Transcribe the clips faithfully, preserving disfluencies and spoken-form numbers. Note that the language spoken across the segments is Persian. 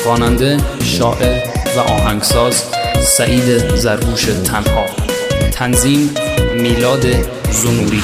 خواننده، شاعر و آهنگساز سعید زروش تنها. تنظیم میلاد زنوری.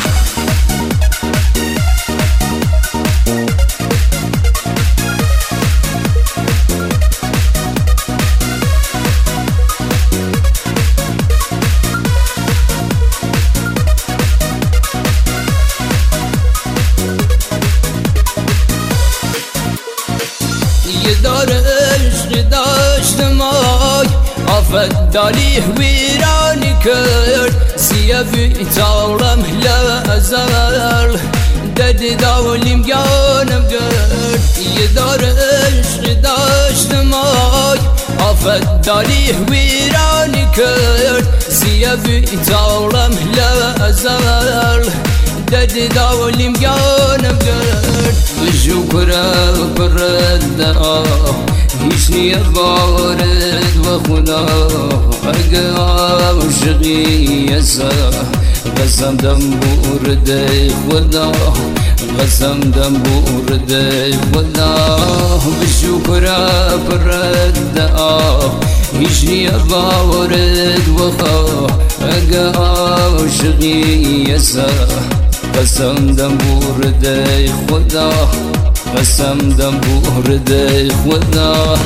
یه داره عشق داشت مای آفت دالی ویرانی کرد سیفی تاورم لازال دد داولیم گانم کرد. یه داره عشق داشت مای آفت دالی ویرانی کرد سیفی تاورم لازال دد داولیم گانم کرد. بشکره برده هیچ نیه وارد و خدا اگه عاشقی یسا قسم دم برده خدا قسم دم برده خدا. بشکره برده هیچ نیه وارد و خدا اگه عاشقی یسا قسم دم برده خدا قسم دم برده خدا.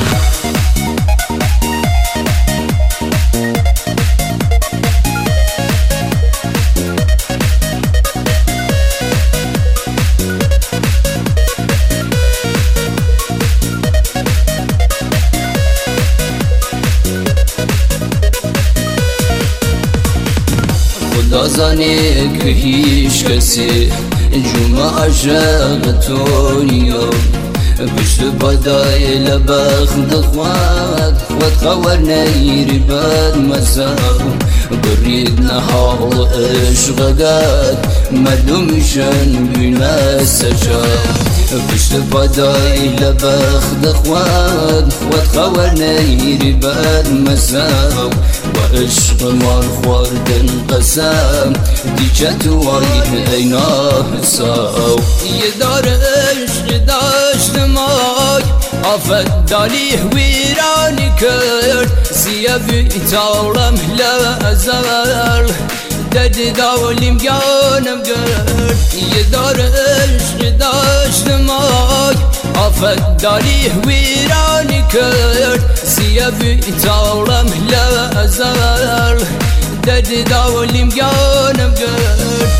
خدا زانه که هیچ کسی جمعه عشق تو نیام پشت بدای لبخت خواد خود خور نیری بد مساو برید نحال عشق داد مدومشن بینه سجا پشت بدای لبخت خواد خود خور نیری بد مساو و عشق مار خوردن قسم دیچه تو آیه اینا حساو. یه داره عشق داشت مای آفت دالی ویرانی کرد سیفی تاورم لازال دد داولیم گانم کرد. یه داره عشق داشت مای آفت دالی ویرانی کرد سیفی تاورم لازال دد داولیم گانم کرد.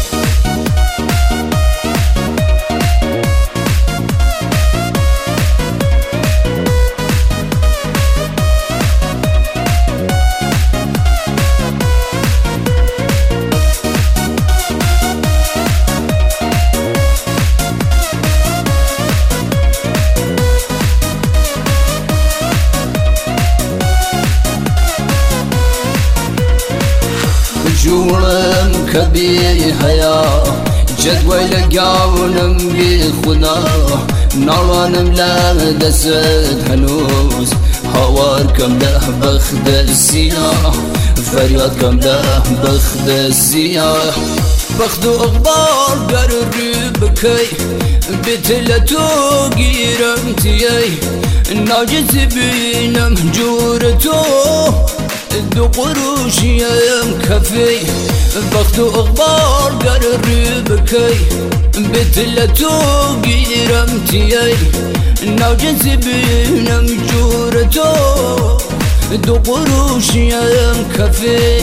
جورم کبی حیا جدول گاونم بی خدا نالانم لا دست هنوز هوار کم ده بخت سیاه فریاد کم ده بخت سیاه بخت و اخبار گر رو بکی بتلتو گیرم تیی ناجز بینم جورتو دو قروشیم کفی بخت و اخبار گر رو بکی بتلتو گیرم تیی ناجز بینم جورتو دو قروشیم کفی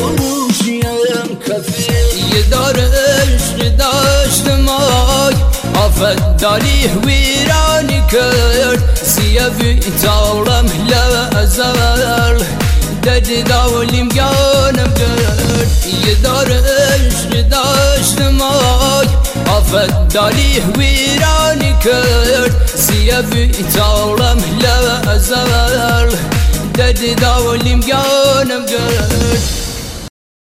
یه داره عشق داشت مای آفت دالی ویرانی کرد سیفی تاورم لازال دد داولیم گانم کرد. یه داره عشق داشت مای آفت دالی ویرانی کرد سیفی تاورم لازال دد داولیم گانم کرد.